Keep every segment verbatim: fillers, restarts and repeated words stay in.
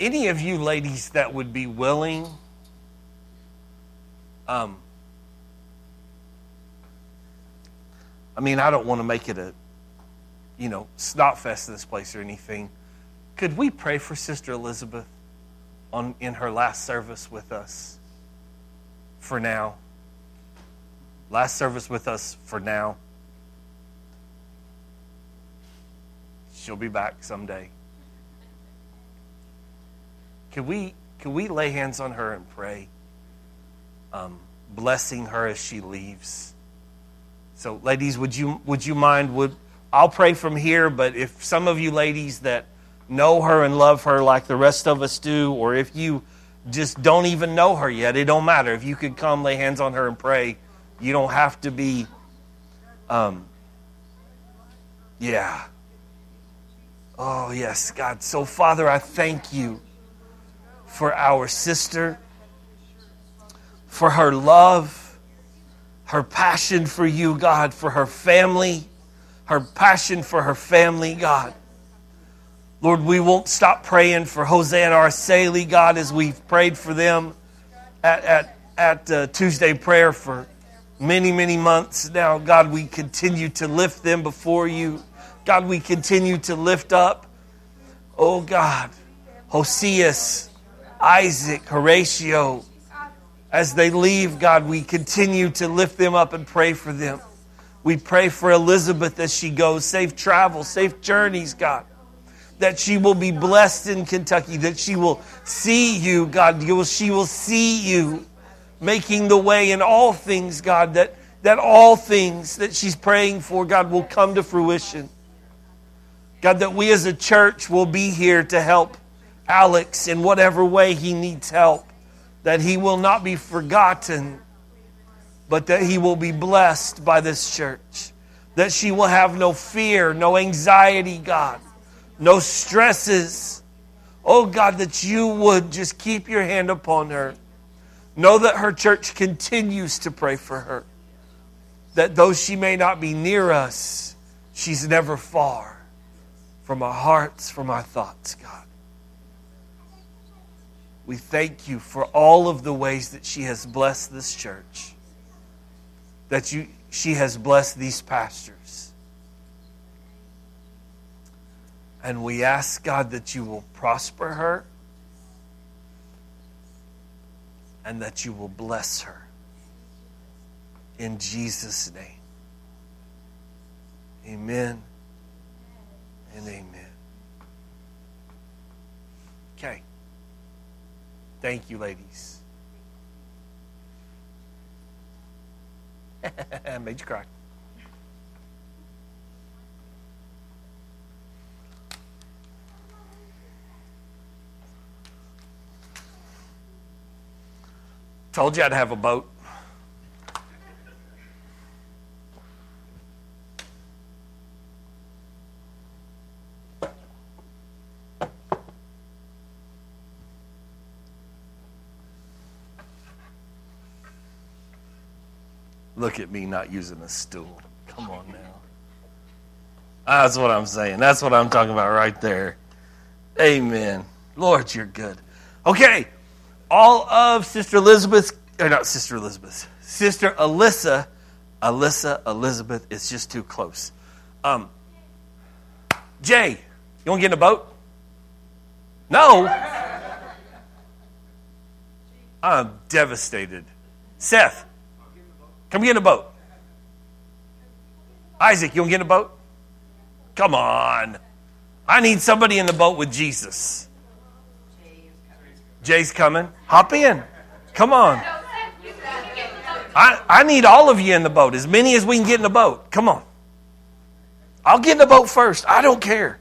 any of you ladies that would be willing, um, I mean, I don't want to make it a, you know, snot fest in this place or anything. Could we pray for Sister Elizabeth on in her last service with us for now? Last service with us for now. She'll be back someday. Could we could we lay hands on her and pray, um, blessing her as she leaves? So, ladies, would you would you mind? Would I'll pray from here, but if some of you ladies that know her and love her like the rest of us do, or if you just don't even know her yet, it don't matter. If you could come lay hands on her and pray, you don't have to be, um, yeah. Oh, yes, God. So, Father, I thank you for our sister, for her love, her passion for you, God, for her family, her passion for her family, God. Lord, we won't stop praying for Jose and Araceli, God, as we've prayed for them at, at, at uh, Tuesday prayer for many, many months now. God, we continue to lift them before you. God, we continue to lift up, oh God, Hoseas, Isaac, Horatio. As they leave, God, we continue to lift them up and pray for them. We pray for Elizabeth as she goes. Safe travel, safe journeys, God. That she will be blessed in Kentucky. That she will see you, God. She will see you making the way in all things, God. That, that all things that she's praying for, God, will come to fruition. God, that we as a church will be here to help Alex in whatever way he needs help. That he will not be forgotten, but that he will be blessed by this church. That she will have no fear, no anxiety, God. No stresses. Oh, God, that you would just keep your hand upon her. Know that her church continues to pray for her. That though she may not be near us, she's never far from our hearts, from our thoughts, God. We thank you for all of the ways that she has blessed this church. That you, she has blessed these pastors. And we ask, God, that you will prosper her and that you will bless her. In Jesus' name. Amen and amen. Okay. Thank you, ladies. Made you cry. Told you I'd have a boat. Look at me not using a stool. Come on now. That's what I'm saying. That's what I'm talking about right there. Amen. Lord, you're good. Okay. All of Sister Elizabeth's, or not Sister Elizabeth, Sister Alyssa, Alyssa, Elizabeth, it's just too close. Um, Jay, you want to get in a boat? No. I'm devastated. Seth, come get in a boat. Isaac, you want to get in a boat? Come on. I need somebody in the boat with Jesus. Jay's coming. Hop in. Come on. I, I need all of you in the boat. As many as we can get in the boat. Come on. I'll get in the boat first. I don't care.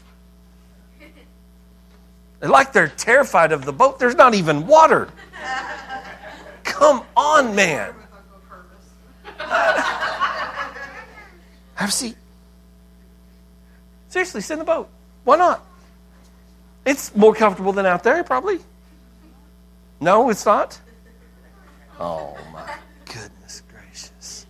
They're like they're terrified of the boat. There's not even water. Come on, man. Have a seat. Seriously, sit in the boat. Why not? It's more comfortable than out there, probably. No, it's not? Oh, my goodness gracious.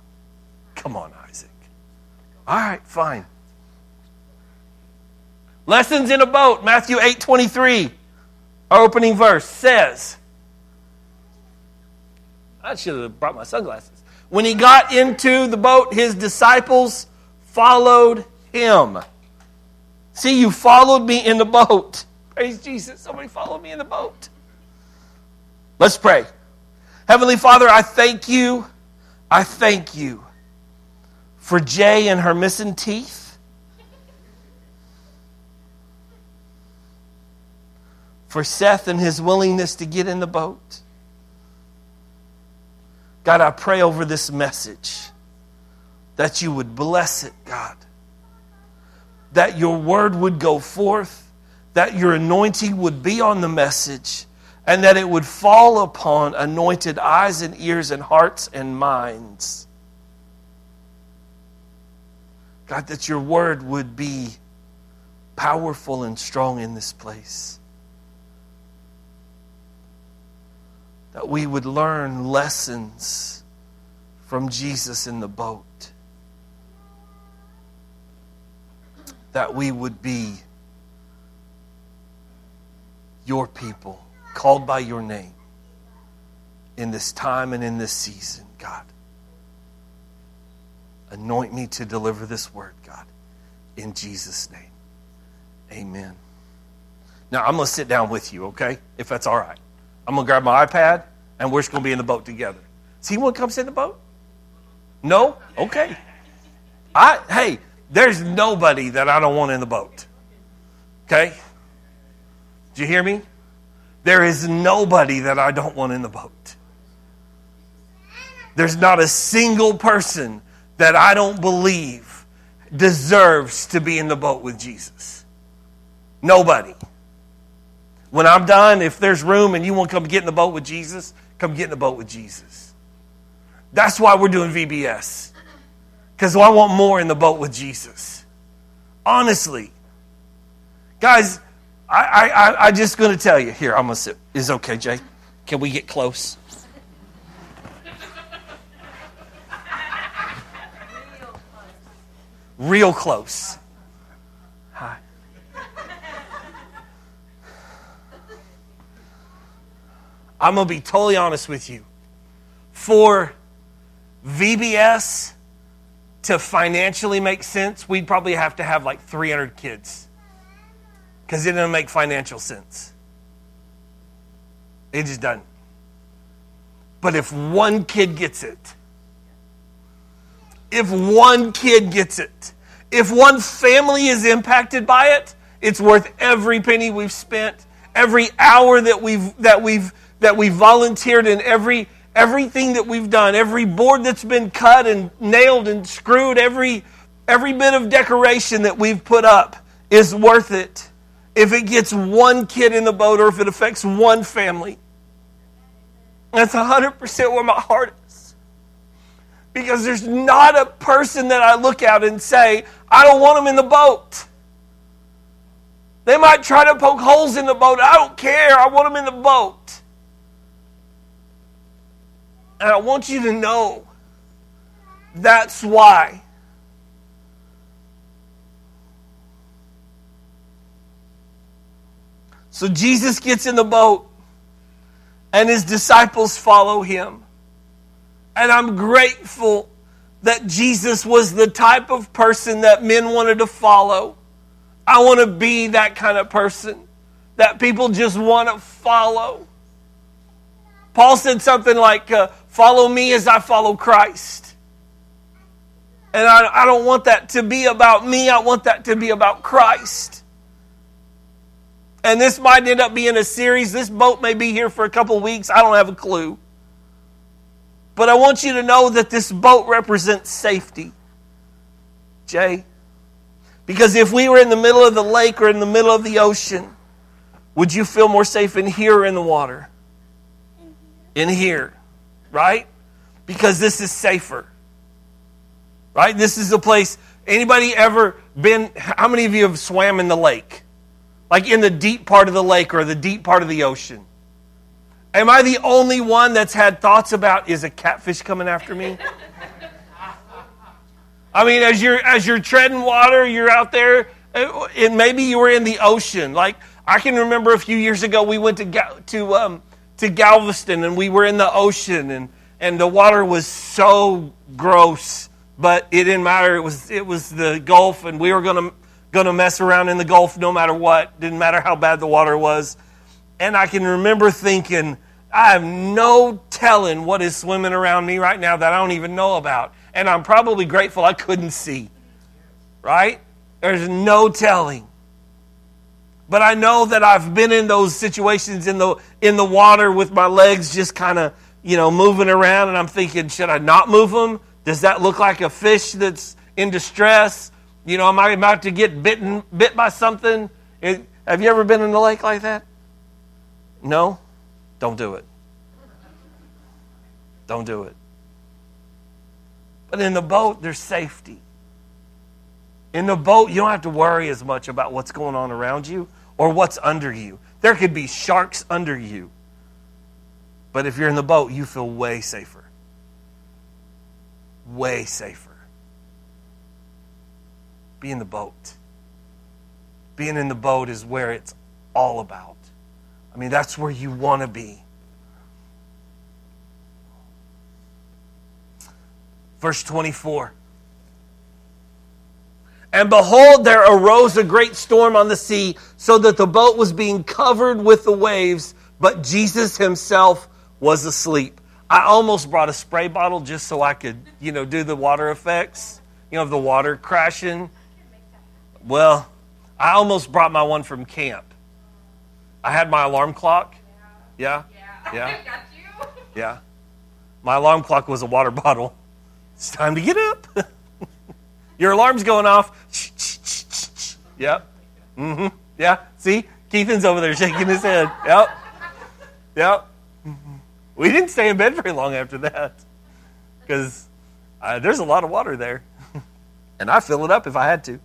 Come on, Isaac. All right, fine. Lessons in a boat, Matthew eight twenty-three. Our opening verse says, I should have brought my sunglasses. When he got into the boat, his disciples followed him. See, you followed me in the boat. Praise Jesus. Somebody followed me in the boat. Let's pray. Heavenly Father, I thank you. I thank you for Jay and her missing teeth. For Seth and his willingness to get in the boat. God, I pray over this message that you would bless it, God. That your word would go forth, that your anointing would be on the message, and that it would fall upon anointed eyes and ears and hearts and minds. God, that your word would be powerful and strong in this place. That we would learn lessons from Jesus in the boat. That we would be your people, called by your name in this time and in this season, God. Anoint me to deliver this word, God, in Jesus' name. Amen. Now, I'm going to sit down with you, okay, if that's all right. I'm going to grab my iPad, and we're just going to be in the boat together. Does he want to come sit in the boat? No? Okay. I Hey, there's nobody that I don't want in the boat. Okay? Did you hear me? There is nobody that I don't want in the boat. There's not a single person that I don't believe deserves to be in the boat with Jesus. Nobody. When I'm done, if there's room and you want to come get in the boat with Jesus, come get in the boat with Jesus. That's why we're doing V B S. Because I want more in the boat with Jesus. Honestly. Guys, I, I, I, I'm just going to tell you. Here, I'm going to sit. Is it okay, Jay? Can we get close? Real close. Hi. I'm going to be totally honest with you. For V B S to financially make sense, we'd probably have to have like three hundred kids. Because it doesn't make financial sense. It just doesn't. But if one kid gets it, if one kid gets it, if one family is impacted by it, it's worth every penny we've spent, every hour that we've that we've that we've volunteered, and every everything that we've done, every board that's been cut and nailed and screwed, every every bit of decoration that we've put up is worth it. If it gets one kid in the boat or if it affects one family. That's one hundred percent where my heart is. Because there's not a person that I look at and say, I don't want them in the boat. They might try to poke holes in the boat. I don't care. I want them in the boat. And I want you to know that's why. So Jesus gets in the boat and his disciples follow him. And I'm grateful that Jesus was the type of person that men wanted to follow. I want to be that kind of person that people just want to follow. Paul said something like, uh, follow me as I follow Christ. And I, I don't want that to be about me. I want that to be about Christ. And this might end up being a series. This boat may be here for a couple of weeks. I don't have a clue. But I want you to know that this boat represents safety. Jay? Because if we were in the middle of the lake or in the middle of the ocean, would you feel more safe in here or in the water? In here. Right? Because this is safer. Right? This is a place. Anybody ever been, how many of you have swam in the lake? Like in the deep part of the lake or the deep part of the ocean. Am I the only one that's had thoughts about, is a catfish coming after me? I mean, as you're as you're treading water, you're out there, And maybe you were in the ocean. Like, I can remember a few years ago we went to Ga- to um, to Galveston, and we were in the ocean, and, and the water was so gross, but it didn't matter. It was it was the Gulf, and we were gonna gonna mess around in the Gulf no matter what. Didn't matter how bad the water was. And I can remember thinking, I have no telling what is swimming around me right now that I don't even know about, and I'm probably grateful I couldn't see. Right? There's no telling. But I know that I've been in those situations in the in the water with my legs just kind of, you know, moving around, and I'm thinking, should I not move them? Does that look like a fish that's in distress? You know, am I about to get bitten bit by something? It, have you ever been in the lake like that? No? Don't do it. Don't do it. But in the boat, there's safety. In the boat, you don't have to worry as much about what's going on around you or what's under you. There could be sharks under you. But if you're in the boat, you feel way safer. Way safer. Be in the boat. Being in the boat is where it's all about. I mean, that's where you want to be. Verse twenty-four. And behold, there arose a great storm on the sea, so that the boat was being covered with the waves, but Jesus himself was asleep. I almost brought a spray bottle just so I could, you know, do the water effects, you know, of the water crashing. Well, I almost brought my one from camp. I had my alarm clock. Yeah? Yeah. Yeah. Got you. Yeah. My alarm clock was a water bottle. It's time to get up. Your alarm's going off. Yep. Mm-hmm. Yeah. See? Keithan's over there shaking his head. Yep. Yep. We didn't stay in bed very long after that. Because uh, there's a lot of water there. And I fill it up if I had to.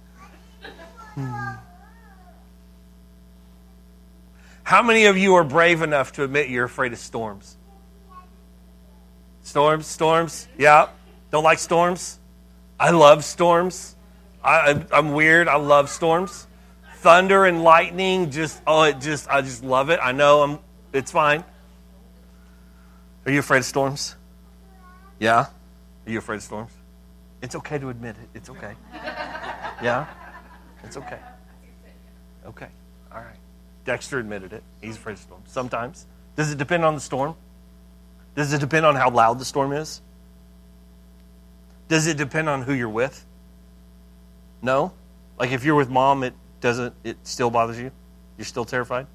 How many of you are brave enough to admit you're afraid of storms? Storms? Storms? Yeah. Don't like storms? I love storms. I, I'm weird. I love storms. Thunder and lightning, just, oh, it just, I just love it. I know I'm, it's fine. Are you afraid of storms? Yeah? Are you afraid of storms? It's okay to admit it. It's okay. Yeah? It's okay. Okay. All right. Dexter admitted it. He's afraid of storms. Sometimes. Does it depend on the storm? Does it depend on how loud the storm is? Does it depend on who you're with? No? Like if you're with mom, it doesn't, it still bothers you? You're still terrified?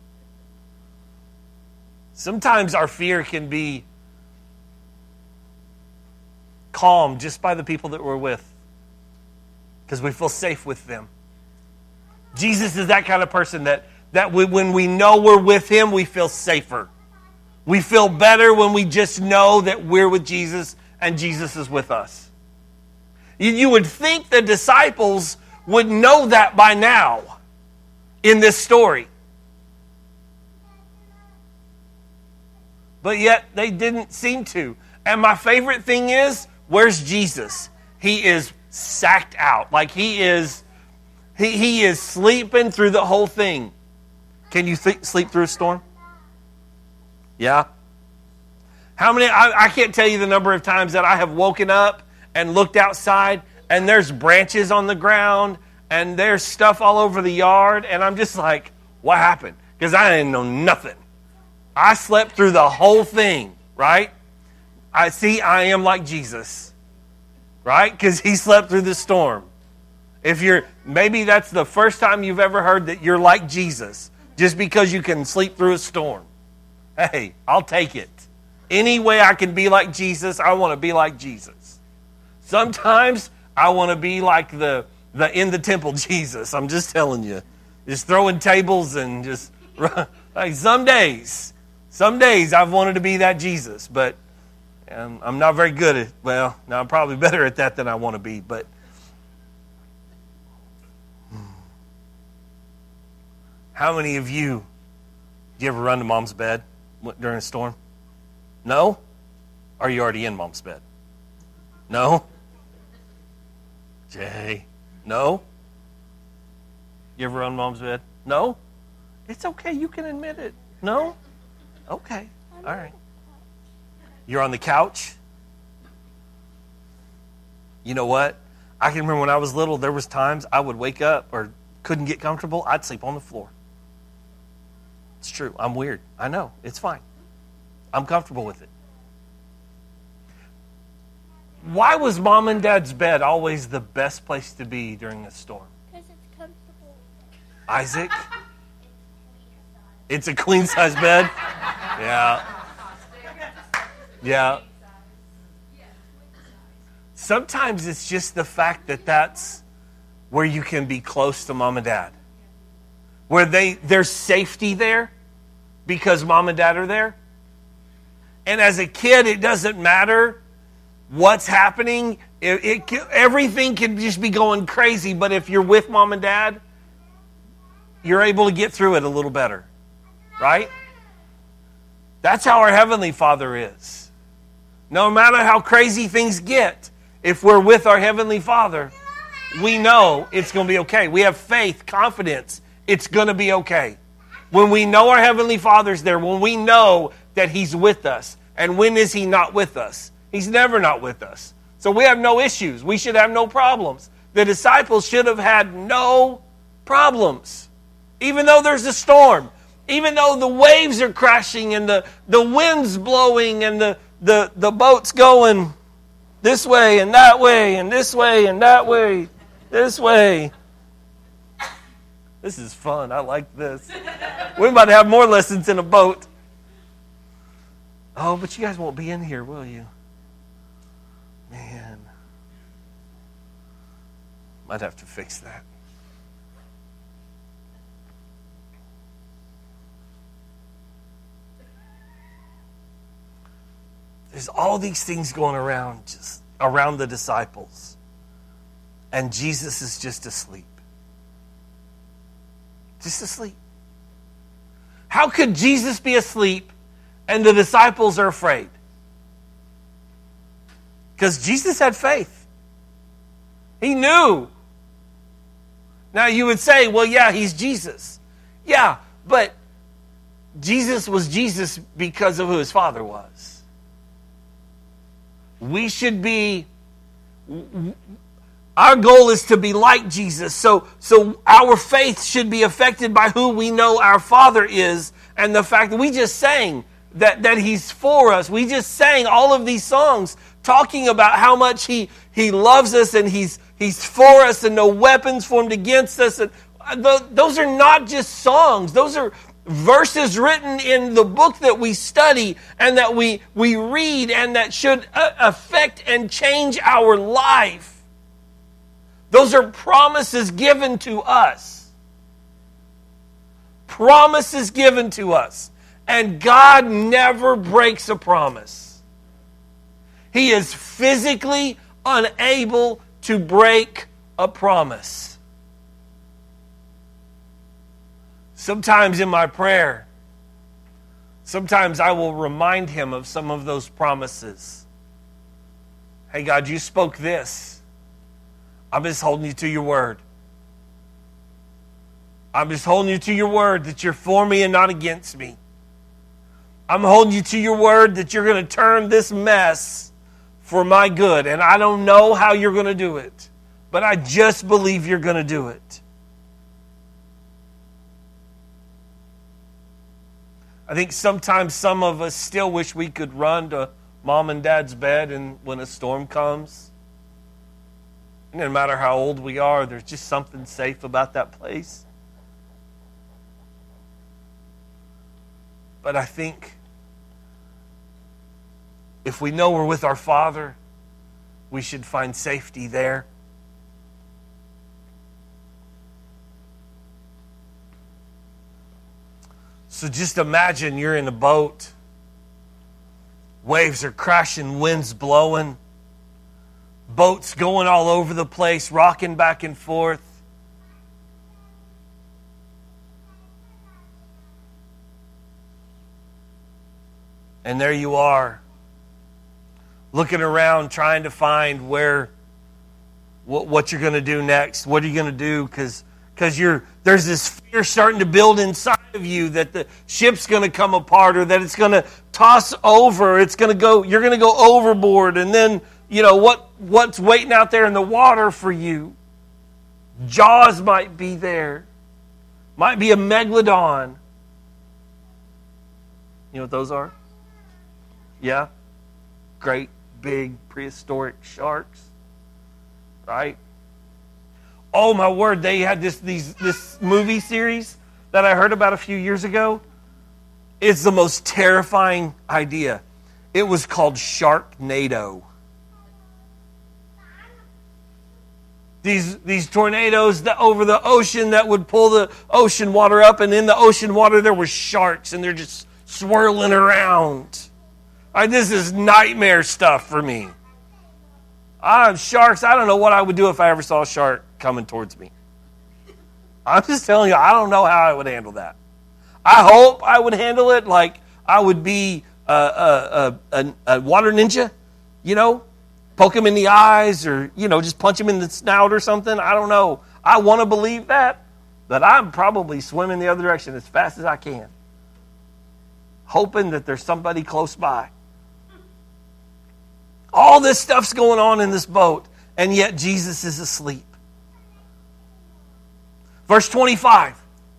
Sometimes our fear can be calmed just by the people that we're with because we feel safe with them. Jesus is that kind of person that, that we, when we know we're with him, we feel safer. We feel better when we just know that we're with Jesus and Jesus is with us. You, you would think the disciples would know that by now in this story. But yet they didn't seem to. And my favorite thing is, where's Jesus? He is sacked out. Like he is, he, he is sleeping through the whole thing. Can you th- sleep through a storm? Yeah. How many, I, I can't tell you the number of times that I have woken up and looked outside and there's branches on the ground and there's stuff all over the yard and I'm just like, what happened? Because I didn't know nothing. I slept through the whole thing, right? I see I am like Jesus, right? Because he slept through the storm. If you're, maybe that's the first time you've ever heard that you're like Jesus, just because you can sleep through a storm. Hey, I'll take it. Any way I can be like Jesus, I want to be like Jesus. Sometimes I want to be like the, the in the temple Jesus. I'm just telling you. Just throwing tables and just, like some days, some days I've wanted to be that Jesus, but um, I'm not very good at, well, now I'm probably better at that than I want to be, but how many of you, do you ever run to mom's bed during a storm? No? Or are you already in mom's bed? No? Jay? No? You ever on mom's bed? No? It's okay. You can admit it. No? Okay. All right. You're on the couch? You know what? I can remember when I was little, there was times I would wake up or couldn't get comfortable. I'd sleep on the floor. It's true. I'm weird. I know. It's fine. I'm comfortable with it. Why was mom and dad's bed always the best place to be during a storm? Because it's comfortable. Isaac? It's a queen size bed? Yeah. Yeah. Sometimes it's just the fact that that's where you can be close to mom and dad. Where they there's safety there because mom and dad are there. And as a kid, it doesn't matter what's happening. It, it everything can just be going crazy. But if you're with mom and dad, you're able to get through it a little better. Right? That's how our Heavenly Father is. No matter how crazy things get, if we're with our Heavenly Father, we know it's going to be okay. We have faith, confidence. It's going to be okay. When we know our Heavenly Father's there, when we know that He's with us, and when is He not with us? He's never not with us. So we have no issues. We should have no problems. The disciples should have had no problems. Even though there's a storm, even though the waves are crashing and the, the wind's blowing and the, the, the boat's going this way and that way and this way and that way, this way. This is fun. I like this. We're about to have more lessons in a boat. Oh, but you guys won't be in here, will you? Man. Might have to fix that. There's all these things going around, just around the disciples. And Jesus is just asleep. Just asleep. How could Jesus be asleep and the disciples are afraid? Because Jesus had faith. He knew. Now you would say, well, yeah, he's Jesus. Yeah, but Jesus was Jesus because of who his Father was. We should be, our goal is to be like Jesus. So, so our faith should be affected by who we know our Father is and the fact that we just sang that, that He's for us. We just sang all of these songs talking about how much He, he loves us and He's, he's for us and no weapons formed against us. And those are not just songs. Those are verses written in the book that we study and that we, we read and that should affect and change our life. Those are promises given to us. Promises given to us. And God never breaks a promise. He is physically unable to break a promise. Sometimes in my prayer, sometimes I will remind Him of some of those promises. Hey, God, you spoke this. I'm just holding you to your word. I'm just holding you to your word that you're for me and not against me. I'm holding you to your word that you're going to turn this mess for my good. And I don't know how you're going to do it, but I just believe you're going to do it. I think sometimes some of us still wish we could run to mom and dad's bed and when a storm comes. No matter how old we are, there's just something safe about that place. But I think if we know we're with our Father, we should find safety there. So just imagine you're in a boat. Waves are crashing, winds blowing. Boats going all over the place, rocking back and forth. And there you are, looking around, trying to find where, what, what you're going to do next. What are you going to do? Because because you're there's this fear starting to build inside of you that the ship's going to come apart or that it's going to toss over. It's going to go. You're going to go overboard, and then you know what what's waiting out there in the water for you. Jaws might be there. Might be a megalodon. You know what those are? Yeah? Great, big, prehistoric sharks. Right? Oh, my word. They had this these this movie series that I heard about a few years ago. It's the most terrifying idea. It was called Sharknado. These these tornadoes that over the ocean that would pull the ocean water up, and in the ocean water there were sharks, and they're just swirling around. All right, this is nightmare stuff for me. Ah, sharks, I don't know what I would do if I ever saw a shark coming towards me. I'm just telling you, I don't know how I would handle that. I hope I would handle it like I would be a, a, a, a water ninja, you know? Poke him in the eyes or, you know, just punch him in the snout or something. I don't know. I want to believe that, but I'm probably swimming the other direction as fast as I can, hoping that there's somebody close by. All this stuff's going on in this boat, and yet Jesus is asleep. Verse twenty-five.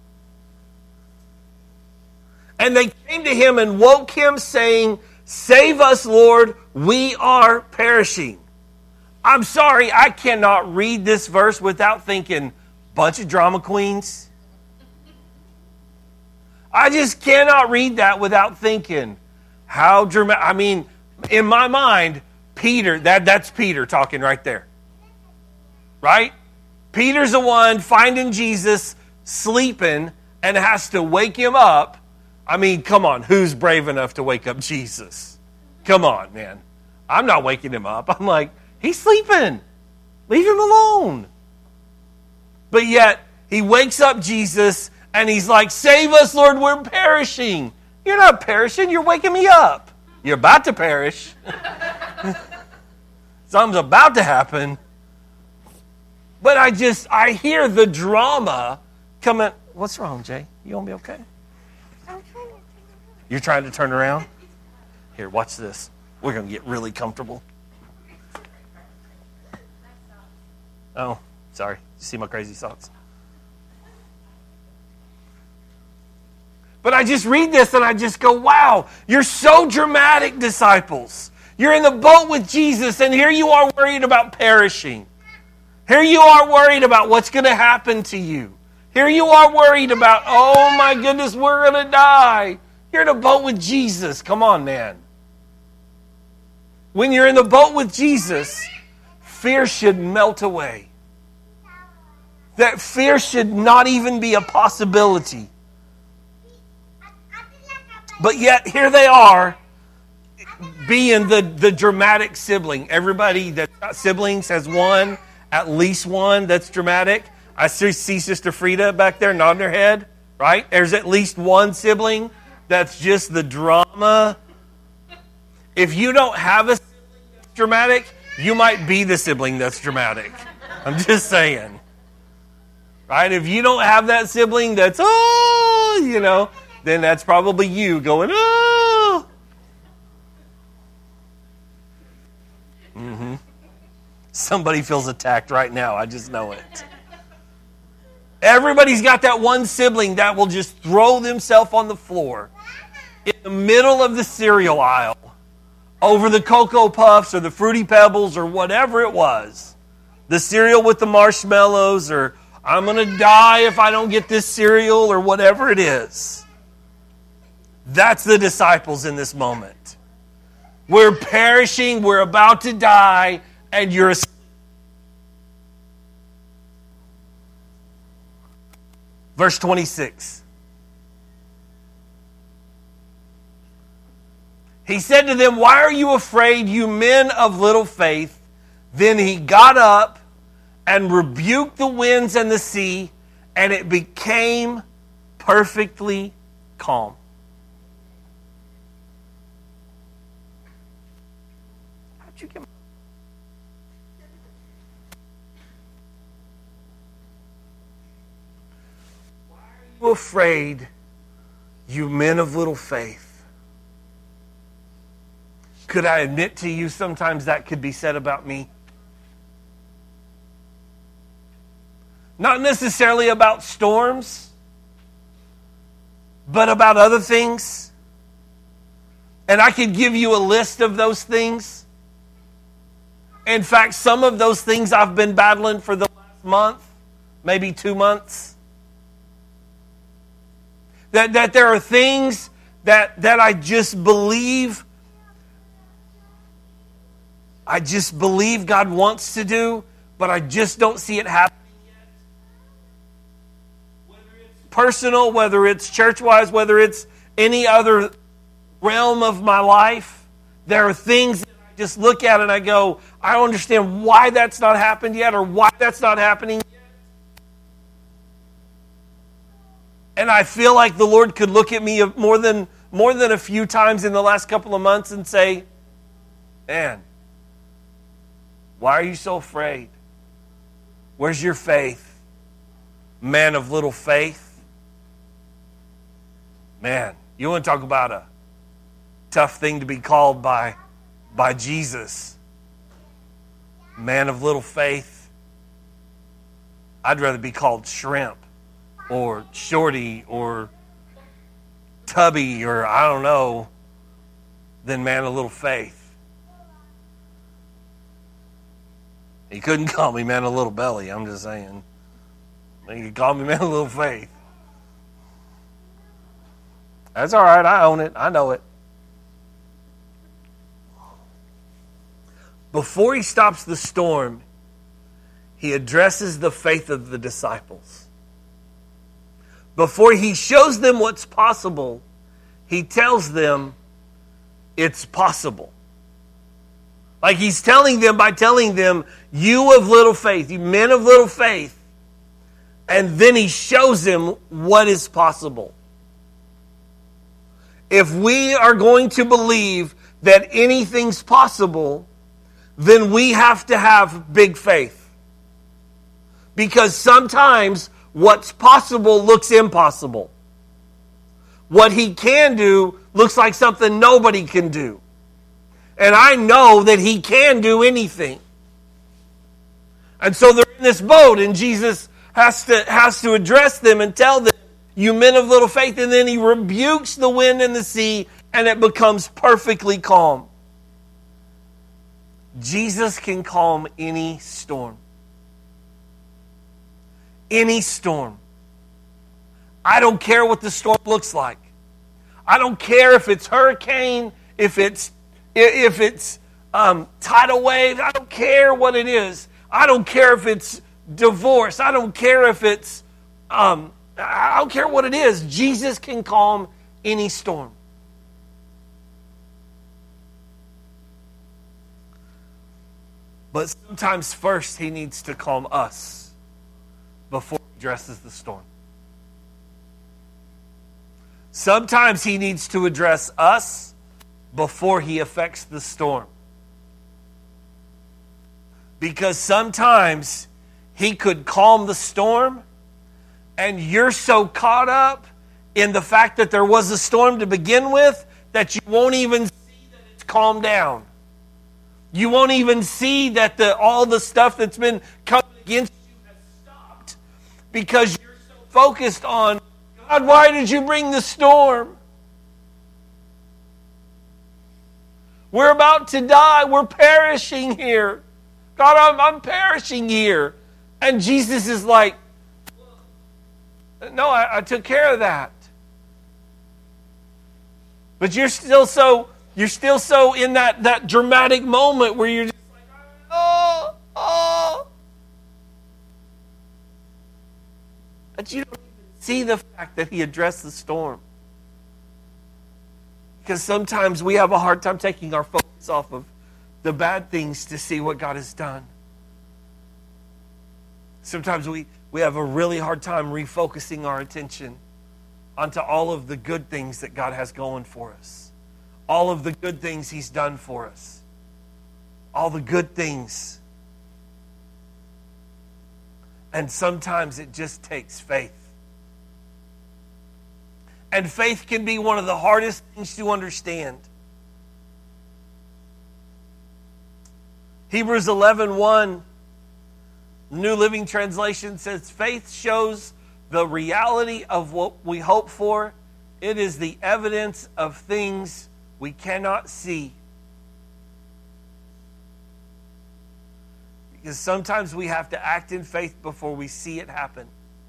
And they came to him and woke him, saying, "Save us, Lord, we are perishing." I'm sorry, I cannot read this verse without thinking, bunch of drama queens. I just cannot read that without thinking, how dramatic. I mean, in my mind, Peter, that, that's Peter talking right there. Right? Peter's the one finding Jesus sleeping and has to wake him up. I mean, come on, who's brave enough to wake up Jesus? Come on, man. I'm not waking him up. I'm like, he's sleeping. Leave him alone. But yet, he wakes up Jesus and he's like, "Save us, Lord, we're perishing." You're not perishing, you're waking me up. You're about to perish. Something's about to happen. But I just, I hear the drama coming. What's wrong, Jay? You gonna be okay? You're trying to turn around? Here, watch this. We're going to get really comfortable. Oh, sorry. You see my crazy socks? But I just read this and I just go, wow, you're so dramatic, disciples. You're in the boat with Jesus, and here you are worried about perishing. Here you are worried about what's going to happen to you. Here you are worried about, oh my goodness, we're going to die. You're in a boat with Jesus. Come on, man. When you're in the boat with Jesus, fear should melt away. That fear should not even be a possibility. But yet, here they are, being the, the dramatic sibling. Everybody that's got siblings has one, at least one that's dramatic. I see Sister Frida back there nodding her head, right? There's at least one sibling that's just the drama. If you don't have a sibling that's dramatic, you might be the sibling that's dramatic. I'm just saying. Right? If you don't have that sibling that's, oh, you know, then that's probably you going, oh. Mm-hmm. Somebody feels attacked right now. I just know it. Everybody's got that one sibling that will just throw themselves on the floor in the middle of the cereal aisle over the Cocoa Puffs or the Fruity Pebbles or whatever it was. The cereal with the marshmallows, or I'm going to die if I don't get this cereal, or whatever it is. That's the disciples in this moment. We're perishing, we're about to die, and you're asleep. Verse twenty-six. He said to them, "Why are you afraid, you men of little faith?" Then he got up and rebuked the winds and the sea, and it became perfectly calm. How'd you get my... you afraid, you men of little faith? Could I admit to you, sometimes that could be said about me? Not necessarily about storms, but about other things. And I could give you a list of those things. In fact, some of those things I've been battling for the last month, maybe two months. That, that there are things that, that I just believe, I just believe God wants to do, but I just don't see it happening yet. Whether it's personal, whether it's church-wise, whether it's any other realm of my life, there are things that I just look at and I go, I don't understand why that's not happened yet or why that's not happening yet. And I feel like the Lord could look at me more than, more than a few times in the last couple of months and say, man, why are you so afraid? Where's your faith? Man of little faith. Man, you want to talk about a tough thing to be called by, by Jesus. Man of little faith. I'd rather be called shrimp or shorty or tubby or I don't know than man of little faith. He couldn't call me man of little belly, I'm just saying. He could call me man of little faith. That's all right, I own it, I know it. Before he stops the storm, he addresses the faith of the disciples. Before he shows them what's possible, he tells them it's possible. Like he's telling them by telling them, you of little faith, you men of little faith. And then he shows them what is possible. If we are going to believe that anything's possible, then we have to have big faith. Because sometimes what's possible looks impossible. What he can do looks like something nobody can do. And I know that he can do anything. And so they're in this boat, and Jesus has to, has to address them and tell them, you men of little faith, and then he rebukes the wind and the sea, and it becomes perfectly calm. Jesus can calm any storm. Any storm. I don't care what the storm looks like. I don't care if it's hurricane, if it's if it's um, tidal wave. I don't care what it is. I don't care if it's divorce. I don't care if it's um, I don't care what it is. Jesus can calm any storm. But sometimes first he needs to calm us before he addresses the storm. Sometimes he needs to address us before he affects the storm. Because sometimes he could calm the storm and you're so caught up in the fact that there was a storm to begin with that you won't even see that it's calmed down. You won't even see that the all the stuff that's been coming against you has stopped because you're so focused on, God, why did you bring the storm? We're about to die. We're perishing here. God, I'm, I'm perishing here. And Jesus is like, no, I, I took care of that. But you're still so... You're still so in that, that dramatic moment where you're just like, oh, oh. But you don't even see the fact that he addressed the storm. Because sometimes we have a hard time taking our focus off of the bad things to see what God has done. Sometimes we, we have a really hard time refocusing our attention onto all of the good things that God has going for us. All of the good things he's done for us. All the good things. And sometimes it just takes faith. And faith can be one of the hardest things to understand. Hebrews eleven one, New Living Translation says, faith shows the reality of what we hope for. It is the evidence of things we cannot see. Because sometimes we have to act in faith before we see it happen.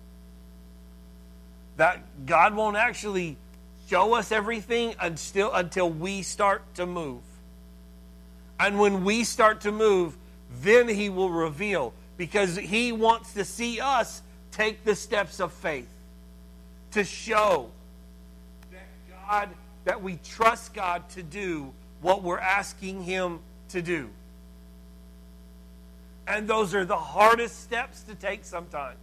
That God won't actually show us everything until, until we start to move. And when we start to move, then He will reveal. Because He wants to see us take the steps of faith. To show that God, that we trust God to do what we're asking Him to do. And those are the hardest steps to take sometimes.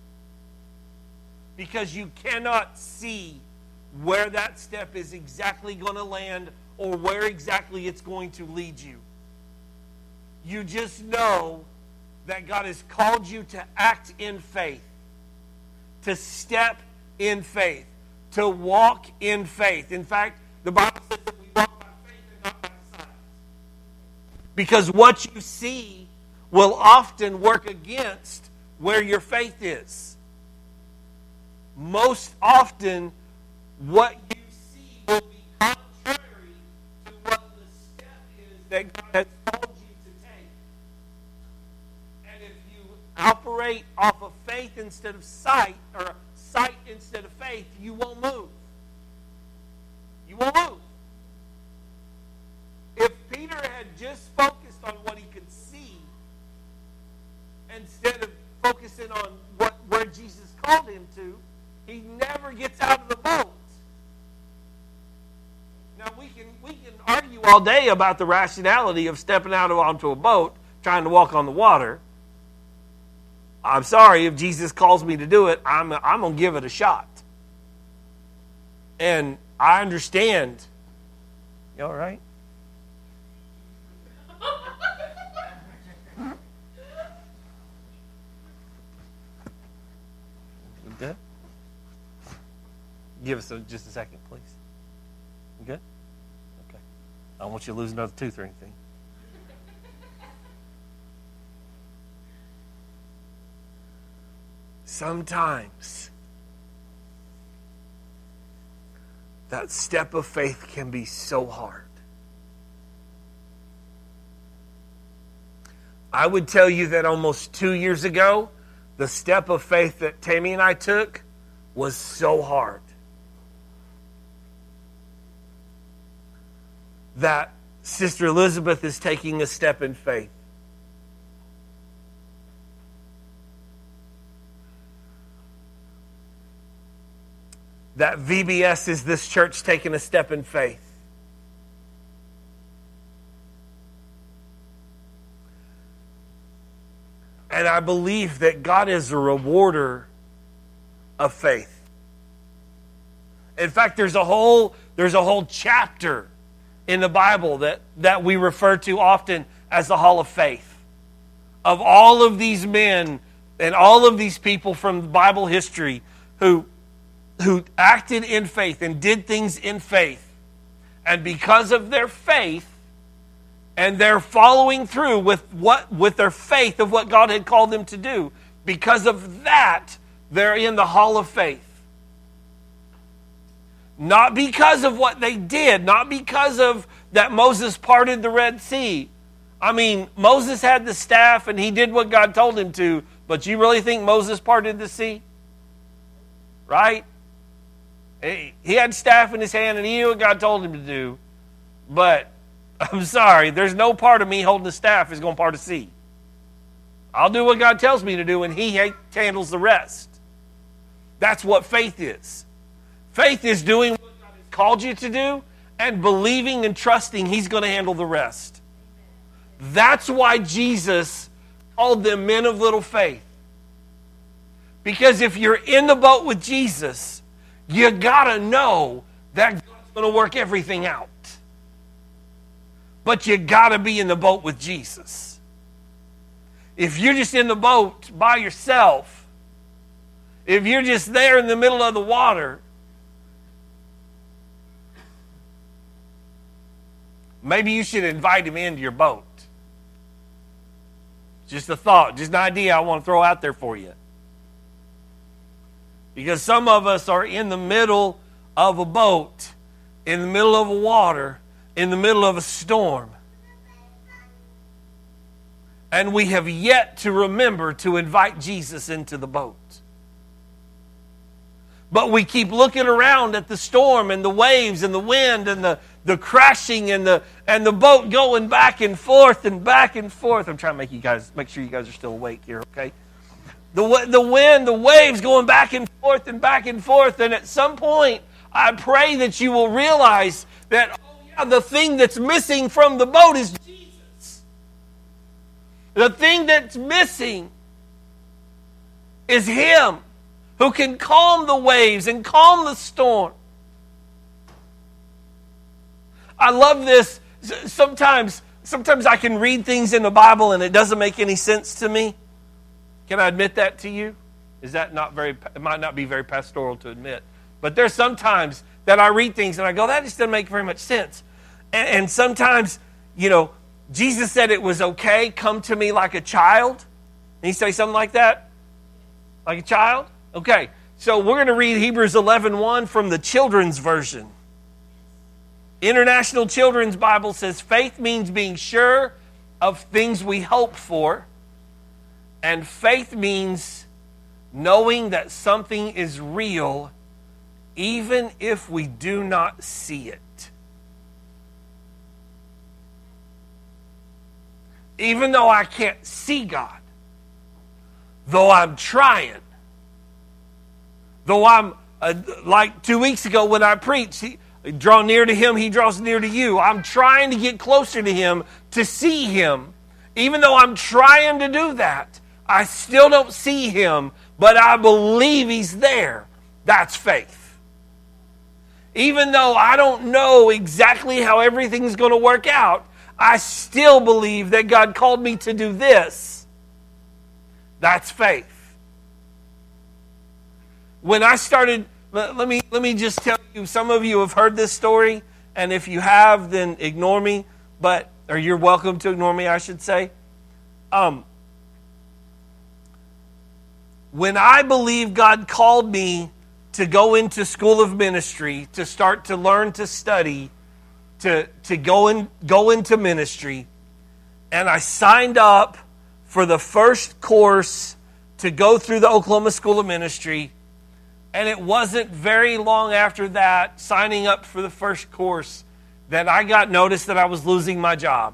Because you cannot see where that step is exactly going to land or where exactly it's going to lead you. You just know that God has called you to act in faith, to step in faith, to walk in faith. In fact, the Bible says that we walk by faith and not by sight. Because what you see will often work against where your faith is. Most often, what you see will be contrary to what the step is that God has called you to take. And if you operate off of faith instead of sight, or sight instead of faith, you won't move. You won't move. If Peter had just focused on what he could see, instead of focusing on what where Jesus called him to, he never gets out of the boat. Now we can we can argue all day about the rationality of stepping out onto a boat, trying to walk on the water. I'm sorry, if Jesus calls me to do it, I'm I'm gonna give it a shot. And I understand. You all right? Good? Give us a, just a second, please. You good? Okay. I don't want you to lose another tooth or anything. Sometimes that step of faith can be so hard. I would tell you that almost two years ago, the step of faith that Tammy and I took was so hard that Sister Elizabeth is taking a step in faith. That V B S is this church taking a step in faith. And I believe that God is a rewarder of faith. In fact, there's a whole there's a whole chapter in the Bible that, that we refer to often as the Hall of Faith. Of all of these men and all of these people from Bible history who, who acted in faith and did things in faith. And because of their faith, and they're following through with what with their faith of what God had called them to do. Because of that, they're in the Hall of Faith. Not because of what they did, not because of that Moses parted the Red Sea. I mean, Moses had the staff and he did what God told him to, but you really think Moses parted the sea? Right? He had staff in his hand and he knew what God told him to do, but I'm sorry, there's no part of me holding the staff is going to part a sea. I'll do what God tells me to do, and He handles the rest. That's what faith is. Faith is doing what God has called you to do and believing and trusting He's going to handle the rest. That's why Jesus called them men of little faith. Because if you're in the boat with Jesus, you got to know that God's going to work everything out. But you got to be in the boat with Jesus. If you're just in the boat by yourself, if you're just there in the middle of the water, maybe you should invite him into your boat. Just a thought, just an idea I want to throw out there for you. Because some of us are in the middle of a boat, in the middle of a water, in the middle of a storm. And we have yet to remember to invite Jesus into the boat. But we keep looking around at the storm and the waves and the wind and the, the crashing and the and the boat going back and forth and back and forth. I'm trying to make you guys make sure you guys are still awake here, okay? The the wind, the waves going back and forth and back and forth. And at some point, I pray that you will realize that, oh yeah, the thing that's missing from the boat is Jesus. The thing that's missing is Him, who can calm the waves and calm the storm. I love this. Sometimes, sometimes I can read things in the Bible and it doesn't make any sense to me. Can I admit that to you? Is that not very, it might not be very pastoral to admit. But there's sometimes that I read things and I go, that just doesn't make very much sense. And, and sometimes, you know, Jesus said it was okay, come to me like a child. Did He say something like that? Like a child? Okay, so we're going to read Hebrews eleven one from the Children's Version. International Children's Bible says, faith means being sure of things we hope for, and faith means knowing that something is real even if we do not see it. Even though I can't see God, though I'm trying, though I'm, uh, like two weeks ago when I preached, he, draw near to Him, He draws near to you. I'm trying to get closer to Him, to see Him. Even though I'm trying to do that, I still don't see Him, but I believe He's there. That's faith. Even though I don't know exactly how everything's going to work out, I still believe that God called me to do this. That's faith. When I started, let, let me let me just tell you, some of you have heard this story, and if you have, then ignore me, but or you're welcome to ignore me, I should say. Um, when I believe God called me to go into school of ministry, to start to learn to study, to, to go in, go into ministry, and I signed up for the first course to go through the Oklahoma School of Ministry. And it wasn't very long after that, signing up for the first course, that I got notice that I was losing my job.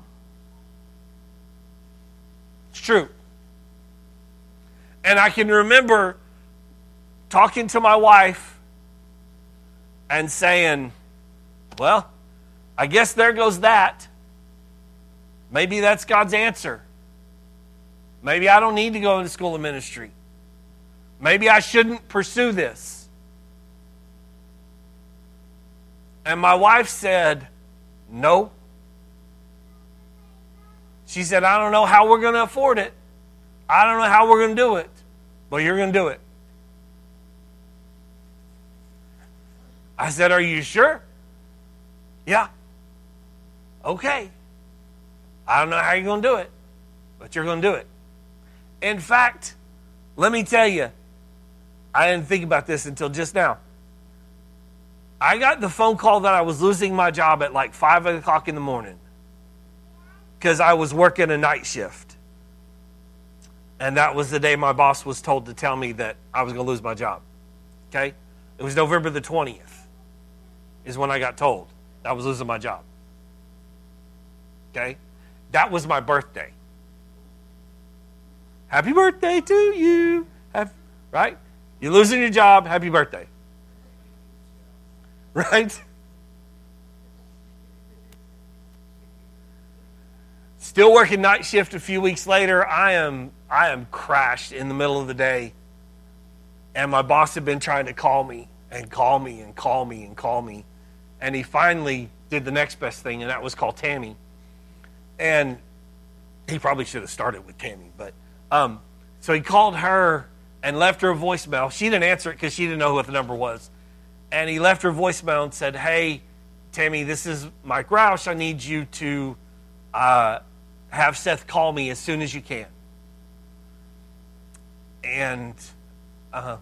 It's true. And I can remember talking to my wife and saying, well, I guess there goes that. Maybe that's God's answer. Maybe I don't need to go into school of ministry. Maybe I shouldn't pursue this. And my wife said, no. She said, I don't know how we're going to afford it. I don't know how we're going to do it. But you're going to do it. I said, are you sure? Yeah. Okay. I don't know how you're going to do it, but you're going to do it. In fact, let me tell you, I didn't think about this until just now. I got the phone call that I was losing my job at like five o'clock in the morning because I was working a night shift. And that was the day my boss was told to tell me that I was going to lose my job. Okay? It was November the twentieth is when I got told I was losing my job. Okay? That was my birthday. Happy birthday to you. Have, right? You're losing your job. Happy birthday. Right? Still working night shift a few weeks later. I am I am crashed in the middle of the day. And my boss had been trying to call me and call me and call me and call me. And he finally did the next best thing, and that was call Tammy. And he probably should have started with Tammy. But um, so he called her and left her a voicemail. She didn't answer it because she didn't know what the number was. And he left her a voicemail and said, hey, Tammy, this is Mike Roush. I need you to uh, have Seth call me as soon as you can. And um,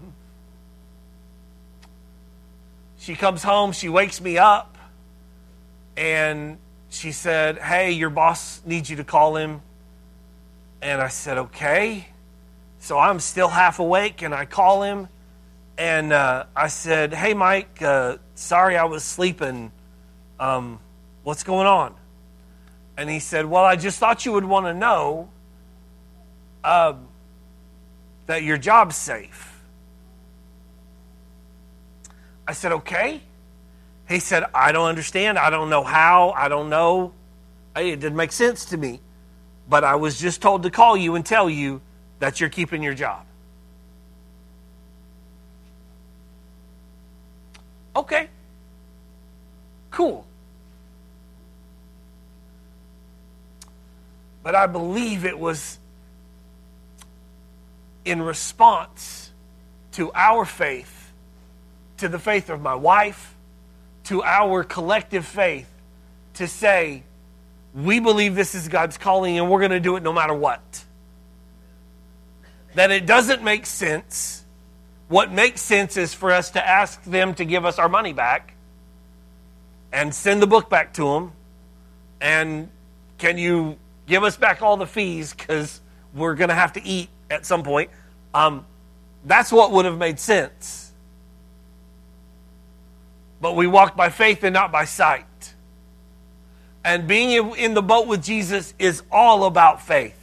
she comes home, she wakes me up, and she said, hey, your boss needs you to call him. And I said, okay. So I'm still half awake, and I call him, and uh, I said, hey, Mike, uh, sorry I was sleeping. Um, what's going on? And he said, well, I just thought you would want to know uh, that your job's safe. I said, okay. He said, I don't understand. I don't know how. I don't know. It didn't make sense to me. But I was just told to call you and tell you that you're keeping your job. Okay. Cool. But I believe it was in response to our faith, to the faith of my wife, to our collective faith, to say, we believe this is God's calling and we're going to do it no matter what. That it doesn't make sense. What makes sense is for us to ask them to give us our money back and send the book back to them. And can you give us back all the fees because we're going to have to eat at some point. Um, that's what would have made sense. But we walked by faith and not by sight. And being in the boat with Jesus is all about faith.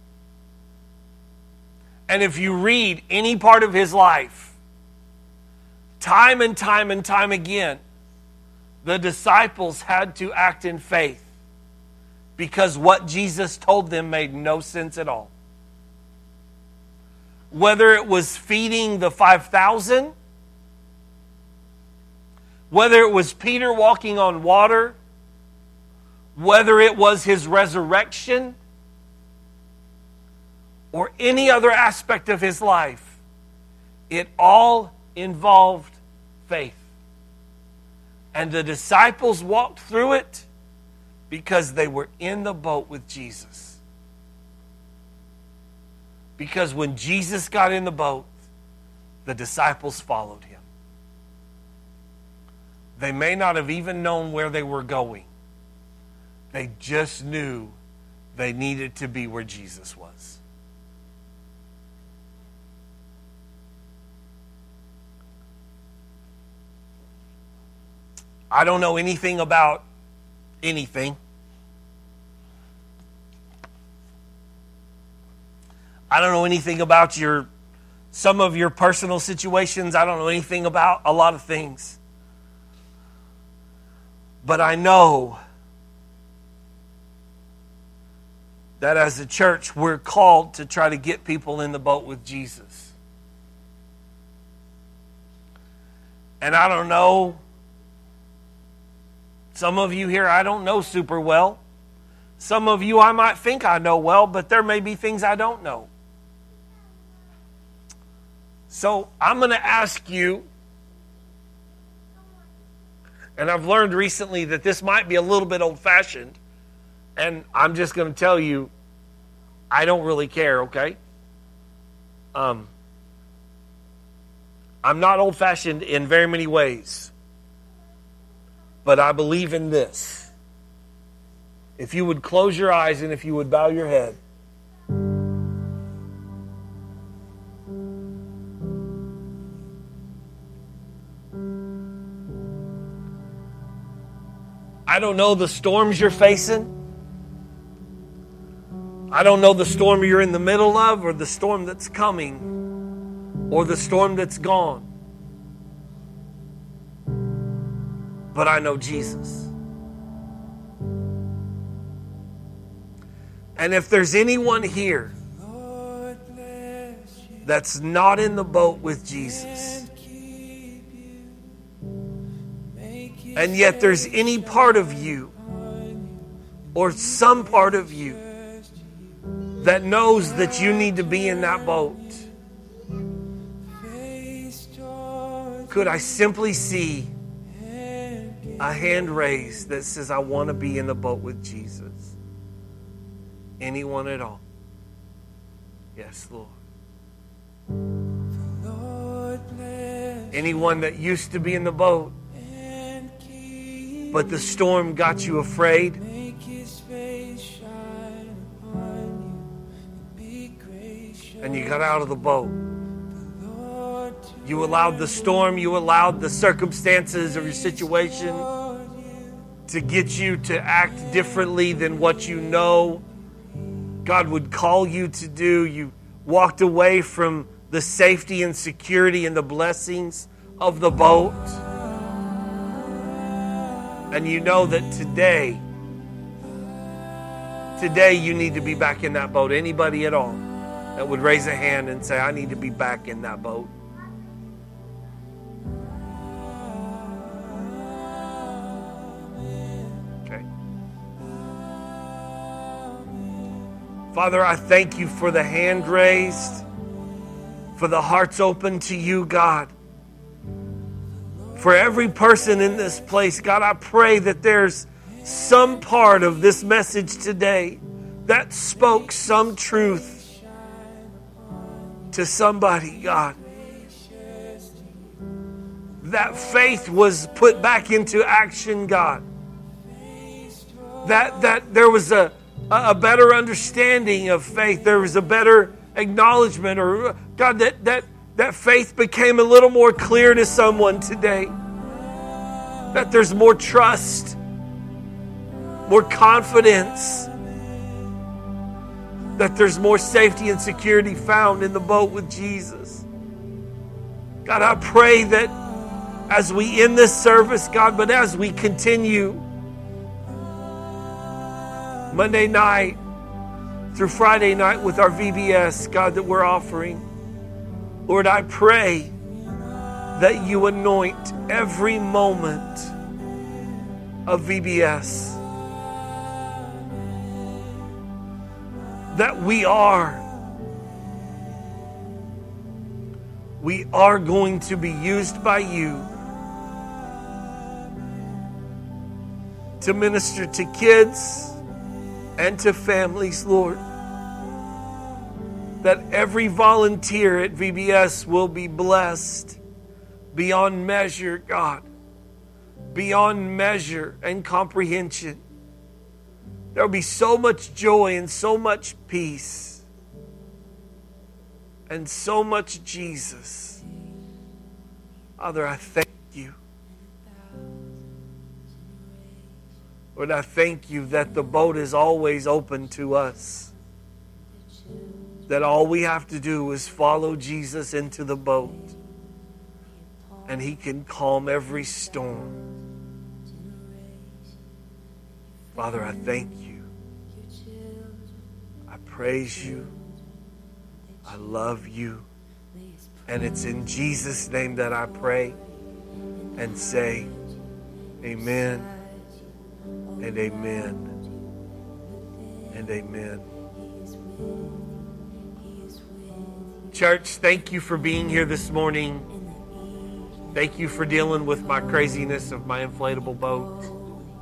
And if you read any part of his life, time and time and time again, the disciples had to act in faith because what Jesus told them made no sense at all. Whether it was feeding the five thousand, whether it was Peter walking on water, whether it was his resurrection, or any other aspect of his life, it all involved faith. And the disciples walked through it because they were in the boat with Jesus. Because when Jesus got in the boat, the disciples followed him. They may not have even known where they were going. They just knew they needed to be where Jesus was. I don't know anything about anything. I don't know anything about your some of your personal situations. I don't know anything about a lot of things. But I know that as a church, we're called to try to get people in the boat with Jesus. And I don't know, some of you here I don't know super well. Some of you I might think I know well, but there may be things I don't know. So I'm going to ask you, and I've learned recently that this might be a little bit old-fashioned, and I'm just going to tell you, I don't really care, okay? Um, I'm not old-fashioned in very many ways, but I believe in this. If you would close your eyes and if you would bow your head. I don't know the storms you're facing. I don't know the storm you're in the middle of or the storm that's coming or the storm that's gone. But I know Jesus. And if there's anyone here that's not in the boat with Jesus, and yet there's any part of you or some part of you that knows that you need to be in that boat, could I simply see A hand raised that says, I want to be in the boat with Jesus. Anyone at all? Yes, Lord. Anyone that used to be in the boat, but the storm got you afraid? And you got out of the boat. You allowed the storm, you allowed the circumstances of your situation to get you to act differently than what you know God would call you to do. You walked away from the safety and security and the blessings of the boat. And you know that today, today you need to be back in that boat. Anybody at all that would raise a hand and say, I need to be back in that boat. Okay. Father, I thank you for the hand raised, for the hearts open to you, God. For every person in this place, God, I pray that there's some part of this message today that spoke some truth to somebody, God. That faith was put back into action, God. That that there was a, a better understanding of faith. There was a better acknowledgement, or God, that that that faith became a little more clear to someone today. That there's more trust, more confidence, that there's more safety and security found in the boat with Jesus. God, I pray that as we end this service, God, but as we continue Monday night through Friday night with our V B S, God, that we're offering, Lord, I pray that you anoint every moment of V B S. That we are, we are going to be used by you to minister to kids and to families, Lord. That every volunteer at V B S will be blessed beyond measure, God. Beyond measure and comprehension. There will be so much joy and so much peace and so much Jesus. Father, I thank you. Lord, I thank you that the boat is always open to us. That all we have to do is follow Jesus into the boat, and he can calm every storm. Father, I thank you. I praise you. I love you. And it's in Jesus' name that I pray and say amen and amen and amen. Church, thank you for being here this morning. Thank you for dealing with my craziness of my inflatable boat.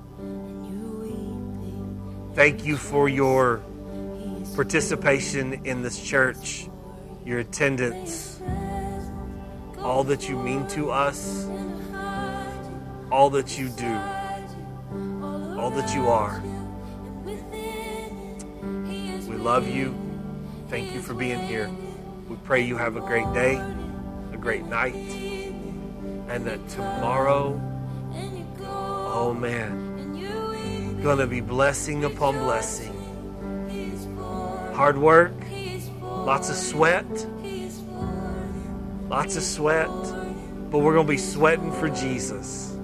Thank you for your participation in this church, your attendance, all that you mean to us, all that you do, all that you are. We love you. Thank you for being here. We pray you have a great day, a great night, and that tomorrow, oh man, going to be blessing upon blessing. Hard work, lots of sweat, lots of sweat, but we're going to be sweating for Jesus.